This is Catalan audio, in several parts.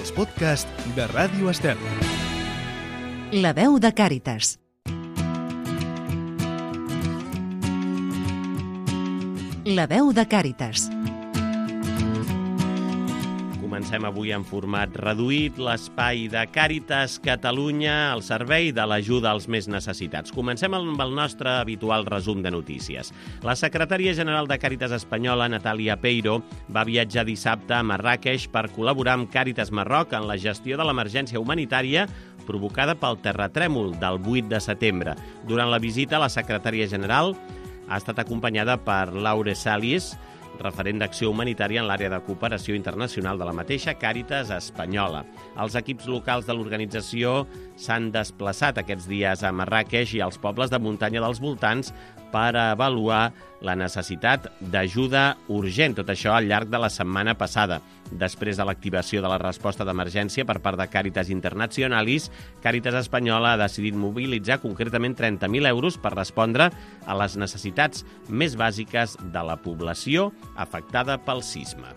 els podcasts de Ràdio Estel. La veu de Càritas. La veu de Càritas. Comencem avui en format reduït l'espai de Càritas Catalunya al servei de l'ajuda als més necessitats. Comencem amb el nostre habitual resum de notícies. La secretària general de Càritas Espanyola, Natàlia Peiro, va viatjar dissabte a Marràqueix per col·laborar amb Càritas Marroc en la gestió de l'emergència humanitària provocada pel terratrèmol del 8 de setembre. Durant la visita, la secretària general ha estat acompanyada per Laure Salis, referent d'acció humanitària en l'àrea de cooperació internacional de la mateixa Càritas Espanyola. Els equips locals de l'organització s'han desplaçat aquests dies a Marràqueix i als pobles de muntanya dels voltants per avaluar la necessitat d'ajuda urgent. Tot això al llarg de la setmana passada. Després de l'activació de la resposta d'emergència per part de Càritas Internationalis, Càritas Espanyola ha decidit mobilitzar concretament 30.000 euros per respondre a les necessitats més bàsiques de la població afectada pel sisme.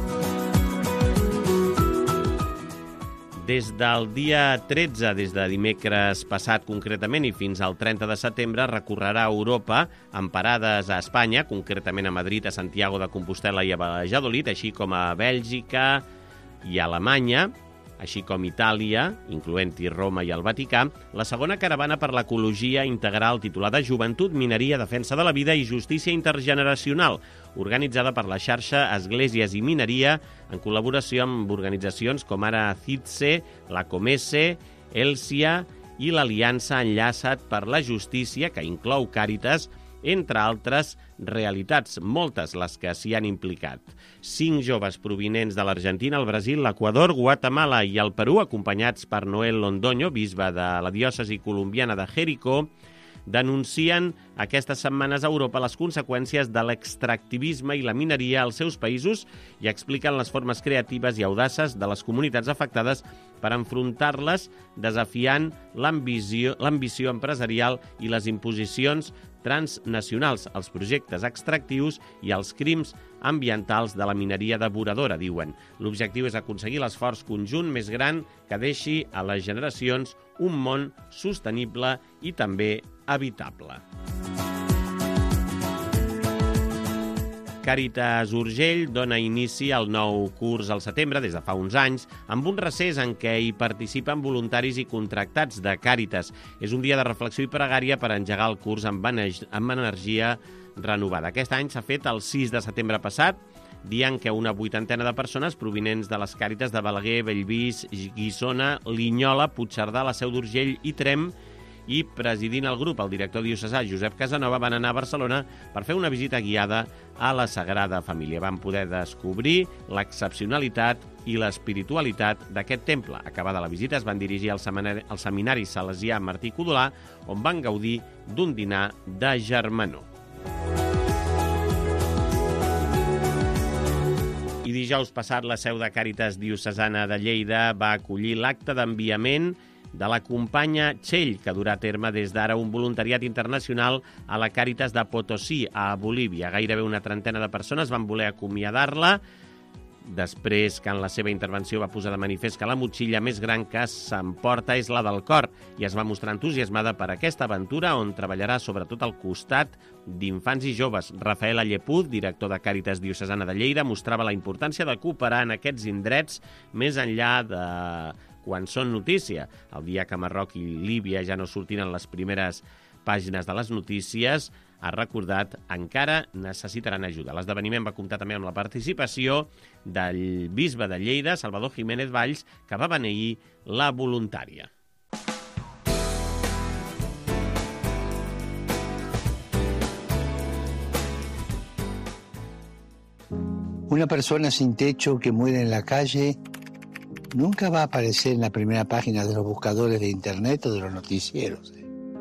Des del dia 13, des de dimecres passat concretament i fins al 30 de setembre, recorrerà Europa amb parades a Espanya, concretament a Madrid, a Santiago de Compostela i a Valladolid, així com a Bèlgica i Alemanya, així com Itàlia, incloent-hi Roma i el Vaticà, la segona caravana per l'ecologia integral titulada Joventut, Mineria, Defensa de la Vida i Justícia Intergeneracional, organitzada per la xarxa Esglésies i Mineria en col·laboració amb organitzacions com ara CITSE, la Comese, Elsia i l'Aliança Enllaçat per la Justícia, que inclou Càritas, entre altres realitats, moltes les que s'hi han implicat. 5 joves provinents de l'Argentina, el Brasil, l'Equador, Guatemala i el Perú, acompanyats per Noel Londoño, bisbe de la diòcesi colombiana de Jericó, denuncien aquestes setmanes a Europa les conseqüències de l'extractivisme i la mineria als seus països i expliquen les formes creatives i audaces de les comunitats afectades per enfrontar-les, desafiant l'ambició empresarial i les imposicions transnacionals, els projectes extractius i els crims ambientals de la mineria depuradora, diuen. L'objectiu és aconseguir l'esforç conjunt més gran que deixi a les generacions un món sostenible i també habitable. Càritas Urgell dona inici al nou curs al setembre, des de fa uns anys, amb un recés en què hi participen voluntaris i contractats de Càritas. És un dia de reflexió i pregària per engegar el curs amb energia renovada. Aquest any s'ha fet el 6 de setembre passat, dia en què una 80ena de persones provinents de les Càritas de Balaguer, Bellvís, Guissona, Linyola, Puigcerdà, la Seu d'Urgell i Trem, i presidint el grup, el director diocesà Josep Casanova, van anar a Barcelona per fer una visita guiada a la Sagrada Família. Van poder descobrir l'excepcionalitat i l'espiritualitat d'aquest temple. Acabada la visita, es van dirigir al seminari salesià Martí Codolà, on van gaudir d'un dinar de germanor. I dijous passat, la seu de Càritas Diocesana de Lleida va acollir l'acte d'enviament de la companya Txell, que durà a terme des d'ara un voluntariat internacional a la Càritas de Potosí, a Bolívia. Gairebé una trentena de persones van voler acomiadar-la, després que en la seva intervenció va posar de manifest que la motxilla més gran que s'emporta és la del cor, i es va mostrar entusiasmada per aquesta aventura, on treballarà sobretot al costat d'infants i joves. Rafael Allepuz, director de Càritas Diocesana de Lleida, mostrava la importància de cooperar en aquests indrets més enllà de quan són notícia. El dia que Marroc i Líbia ja no sortin en les primeres pàgines de les notícies, ha recordat encara necessitaran ajuda. L'esdeveniment va comptar també amb la participació del bisbe de Lleida, Salvador Jiménez Valls, que va beneir la voluntària. Una persona sin techo que muere en la calle nunca va a aparecer en la primera página de los buscadores de internet o de los noticieros.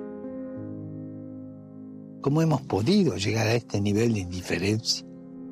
¿Cómo hemos podido llegar a este nivel de indiferencia?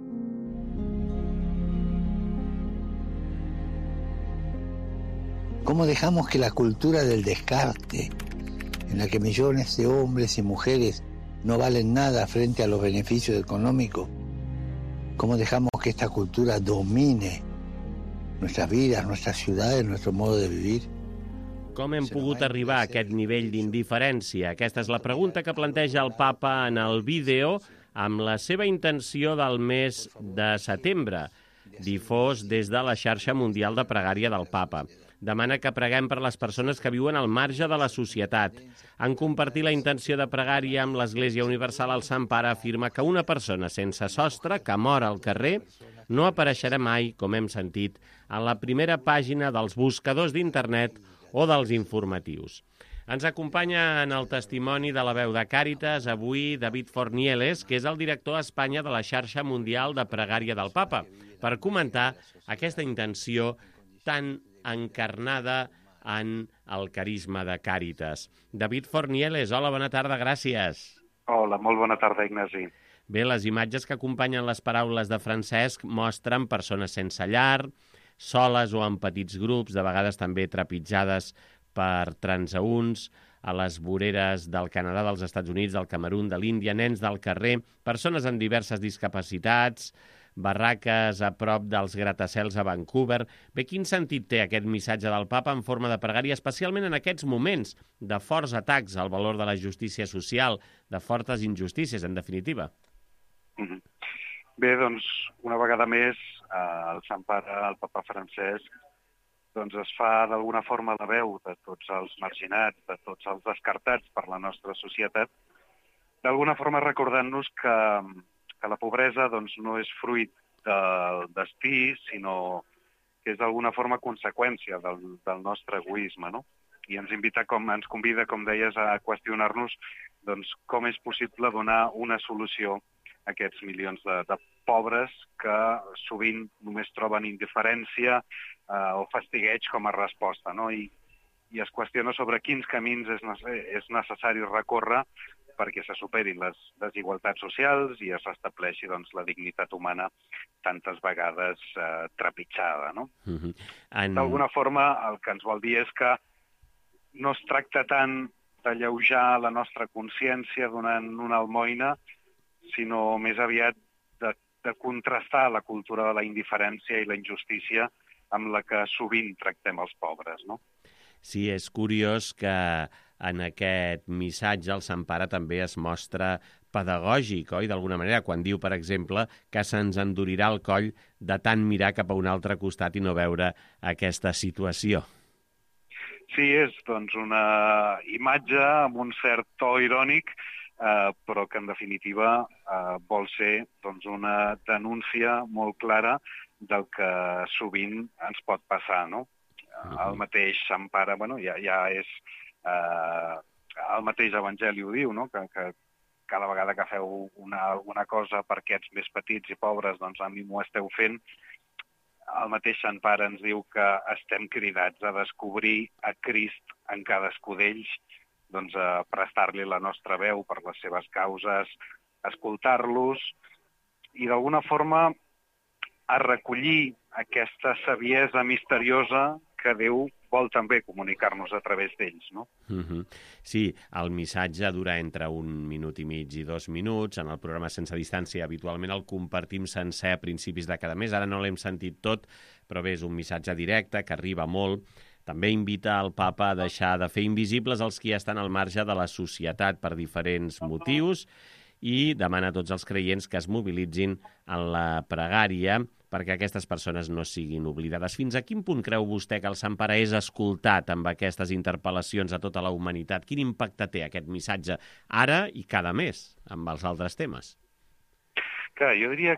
¿Cómo dejamos que la cultura del descarte, en la que millones de hombres y mujeres no valen nada frente a los beneficios económicos, cómo dejamos que esta cultura domine nuestras vidas, nuestras ciudades, nuestro modo de vivir. Com hem pogut arribar a aquest nivell d'indiferència? Aquesta és la pregunta que planteja el papa en el vídeo amb la seva intenció del mes de setembre, difós des de la xarxa mundial de pregària del papa. Demana que preguem per les persones que viuen al marge de la societat. En compartir la intenció de pregària amb l'Església Universal, el Sant Pare afirma que una persona sense sostre que mor al carrer no apareixerà mai, com hem sentit, a la primera pàgina dels buscadors d'internet o dels informatius. Ens acompanya en el testimoni de la veu de Càritas avui David Fornieles, que és el director a Espanya de la xarxa mundial de pregària del Papa, per comentar aquesta intenció tan encarnada en el carisma de Càritas. David Fornieles, hola, bona tarda, gràcies. Hola, molt bona tarda, Ignasi. Bé, les imatges que acompanyen les paraules de Francesc mostren persones sense llar, soles o en petits grups, de vegades també trepitjades per transeünts, a les voreres del Canadà, dels Estats Units, del Camerun, de l'Índia, nens del carrer, persones amb diverses discapacitats, barraques a prop dels gratacels a Vancouver. Bé, quin sentit té aquest missatge del papa en forma de pregària, especialment en aquests moments de forts atacs al valor de la justícia social, de fortes injustícies, en definitiva? Bé, doncs, una vegada més, el Sant Pare, el papa Francesc, doncs es fa d'alguna forma la veu de tots els marginats, de tots els descartats per la nostra societat, d'alguna forma recordant-nos que la pobresa doncs, no és fruit del destí, sinó que és d'alguna forma conseqüència del nostre egoisme, no? I ens convida, com deies, a qüestionar-nos doncs, com és possible donar una solució a aquests milions de pobres que sovint només troben indiferència o fastigueig com a resposta, no? I es qüestiona sobre quins camins és necessari recórrer perquè se superin les desigualtats socials i es restableixi doncs, la dignitat humana tantes vegades trepitjada, no? D'alguna forma, el que ens vol dir és que no es tracta tant d'alleujar la nostra consciència donant una almoina, sinó més aviat de contrastar la cultura de la indiferència i la injustícia amb la que sovint tractem els pobres, no? Sí, és curiós que en aquest missatge el Sant Pare també es mostra pedagògic, oi? D'alguna manera, quan diu, per exemple, que se'ns endurirà el coll de tant mirar cap a un altre costat i no veure aquesta situació. Sí, és doncs, una imatge amb un cert to irònic, però que en definitiva vol ser doncs, una denúncia molt clara del que sovint ens pot passar, no? El mateix Sant Pare, bueno, ja és... el mateix Evangeli ho diu, no? Que cada vegada que feu alguna cosa per aquests més petits i pobres, doncs a mi m'ho esteu fent. El mateix Sant Pare ens diu que estem cridats a descobrir a Crist en cadascú d'ells, doncs a prestar-li la nostra veu per les seves causes, escoltar-los i d'alguna forma a recollir aquesta saviesa misteriosa que Déu vol també comunicar-nos a través d'ells, no? Sí, el missatge dura entre 1 minut i mig i 2 minuts. En el programa Sense Distància habitualment el compartim sencer a principis de cada mes. Ara no l'hem sentit tot, però bé, és un missatge directe que arriba molt. També invita el papa a deixar de fer invisibles els qui estan al marge de la societat per diferents motius i demana a tots els creients que es mobilitzin en la pregària perquè aquestes persones no siguin oblidades. Fins a quin punt creu vostè que el Sant Pare és escoltat amb aquestes interpel·lacions a tota la humanitat? Quin impacte té aquest missatge ara i cada mes amb els altres temes? Clar, jo diria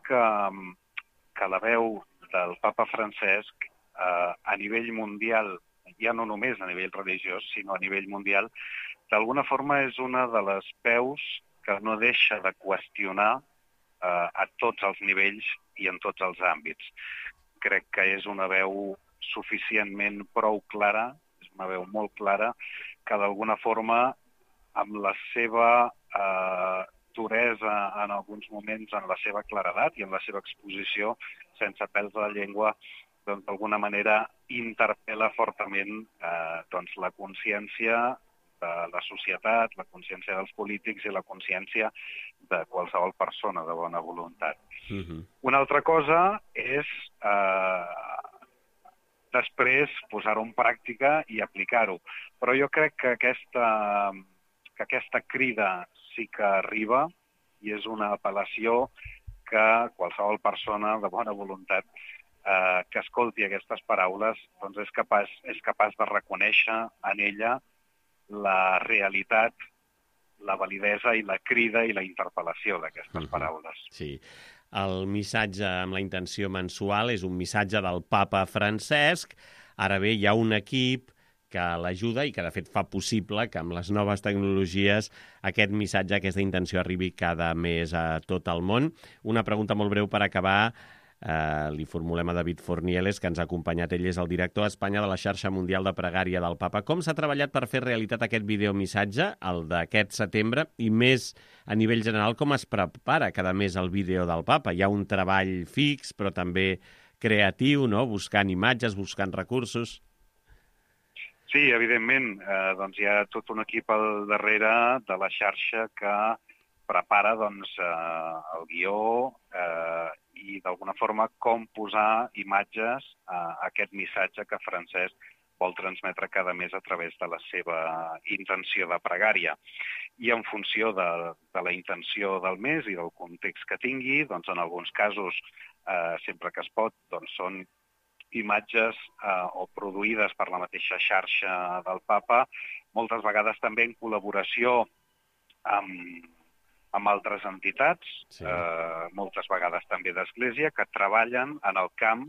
que la veu del papa Francesc a nivell mundial, ja no només a nivell religiós, sinó a nivell mundial, d'alguna forma és una de les veus que no deixa de qüestionar a tots els nivells i en tots els àmbits. Crec que és una veu suficientment prou clara, és una veu molt clara, que d'alguna forma, amb la seva duresa en alguns moments, en la seva claredat i en la seva exposició, sense pèls de la llengua, doncs d'alguna manera interpel·la fortament doncs, la consciència de la societat, la consciència dels polítics i la consciència de qualsevol persona de bona voluntat. Una altra cosa és després posar-ho en pràctica i aplicar-ho. Però jo crec que aquesta crida sí que arriba i és una apel·lació que qualsevol persona de bona voluntat que escolti aquestes paraules doncs és capaç de reconèixer en ella la realitat, la validesa i la crida i la interpel·lació d'aquestes paraules. Sí. El missatge amb la intenció mensual és un missatge del papa Francesc. Ara bé, hi ha un equip que l'ajuda i que, de fet, fa possible que amb les noves tecnologies aquest missatge, aquesta intenció arribi cada mes a tot el món. Una pregunta molt breu per acabar. Li formulem a David Fornieles, que ens ha acompanyat. Ell és el director a Espanya de la xarxa mundial de pregària del Papa. Com s'ha treballat per fer realitat aquest videomissatge, el d'aquest setembre, i més a nivell general, com es prepara cada mes el vídeo del Papa? Hi ha un treball fix, però també creatiu, no? Buscant imatges, buscant recursos. Sí, evidentment. Doncs hi ha tot un equip al darrere de la xarxa que prepara el guió i d'alguna forma com posar imatges a aquest missatge que Francesc vol transmetre cada mes a través de la seva intenció de pregària. I en funció de la intenció del mes i del context que tingui, doncs en alguns casos, sempre que es pot, doncs són imatges o produïdes per la mateixa xarxa del Papa, moltes vegades també en col·laboració amb altres entitats, sí. Moltes vegades també d'Església, que treballen en el camp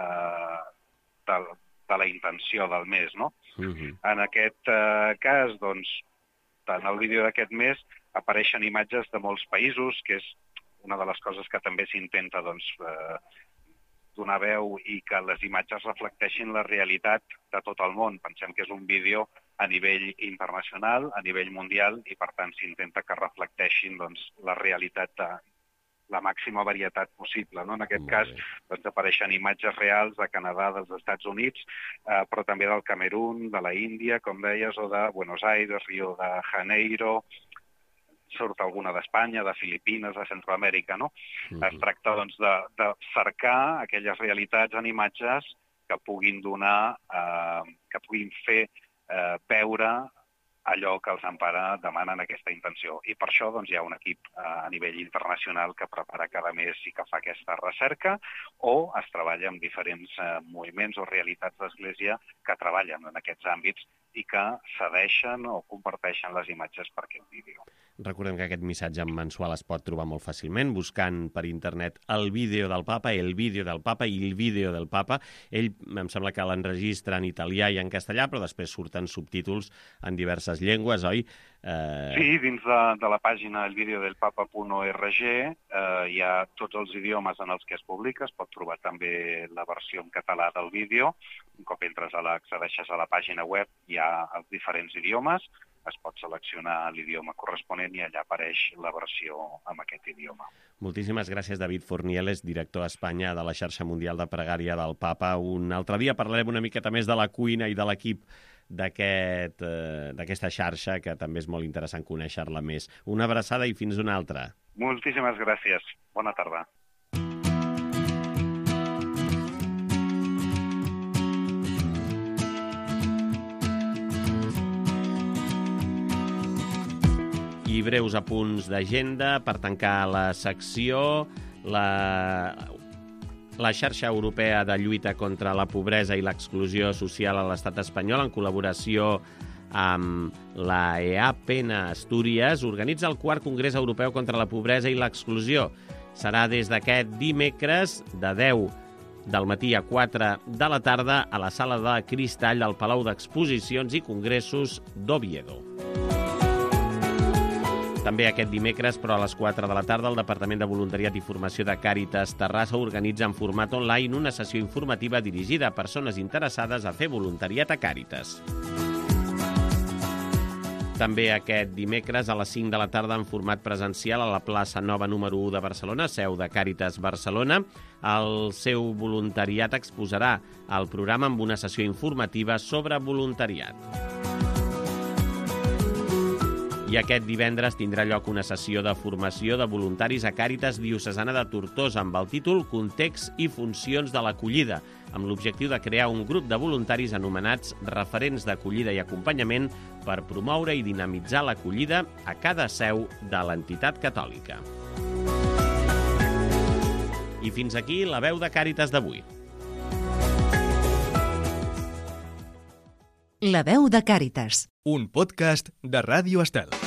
de la intenció del mes, no? En aquest cas, doncs, en el vídeo d'aquest mes apareixen imatges de molts països, que és una de les coses que també s'intenta, doncs, donar veu i que les imatges reflecteixin la realitat de tot el món. Pensem que és un vídeo a nivell internacional, a nivell mundial, i per tant s'intenta que reflecteixin doncs, la realitat de la màxima varietat possible. No? En aquest cas doncs, apareixen imatges reals de Canadà, dels Estats Units, però també del Camerún, de la Índia, com deies, o de Buenos Aires, Rio de Janeiro, surt alguna d'Espanya, de Filipines, de Centroamèrica, no? Es tracta, doncs, de cercar aquelles realitats en imatges que puguin donar, que puguin fer veure allò que els empara demanen aquesta intenció. I per això doncs, hi ha un equip a nivell internacional que prepara cada mes i que fa aquesta recerca, o es treballa amb diferents moviments o realitats d'Església que treballen en aquests àmbits i que cedeixen o comparteixen les imatges per aquest vídeo. Recordem que aquest missatge mensual es pot trobar molt fàcilment buscant per internet el vídeo del Papa, el vídeo del Papa i el vídeo del Papa. Ell em sembla que l'enregistra en italià i en castellà, però després surten subtítols en diverses llengües, oi? Sí, dins de la pàgina elvideodelpapa.org hi ha tots els idiomes en els que es publica. Es pot trobar també la versió en català del vídeo. Un cop entres accedeixes a la pàgina web, hi ha els diferents idiomes. Es pot seleccionar l'idioma corresponent i allà apareix la versió amb aquest idioma. Moltíssimes gràcies, David Fornieles, director a Espanya de la xarxa mundial de pregària del Papa. Un altre dia parlarem una miqueta més de la cuina i de l'equip d'aquesta xarxa, que també és molt interessant conèixer-la més. Una abraçada i fins una altra. Moltíssimes gràcies. Bona tarda. I breus apunts d'agenda per tancar la secció. La xarxa europea de lluita contra la pobresa i l'exclusió social a l'estat espanyol, en col·laboració amb la EAPENA Astúries, organitza el 4è Congrés Europeu contra la Pobresa i l'Exclusió. Serà des d'aquest dimecres de 10 del matí a 4 de la tarda a la Sala de Cristall del Palau d'Exposicions i Congressos d'Oviedo. També aquest dimecres, però a les 4 de la tarda, el Departament de Voluntariat i Formació de Càritas Terrassa organitza en format online una sessió informativa dirigida a persones interessades a fer voluntariat a Càritas. També aquest dimecres a les 5 de la tarda en format presencial a la plaça Nova número 1 de Barcelona, seu de Càritas Barcelona. El seu voluntariat exposarà el programa amb una sessió informativa sobre voluntariat. I aquest divendres tindrà lloc una sessió de formació de voluntaris a Càritas Diocesana de Tortosa amb el títol Context i funcions de l'acollida, amb l'objectiu de crear un grup de voluntaris anomenats referents d'acollida i acompanyament per promoure i dinamitzar l'acollida a cada seu de l'entitat catòlica. I fins aquí la veu de Càritas d'avui. La veu de Càritas. Un podcast de Ràdio Estel.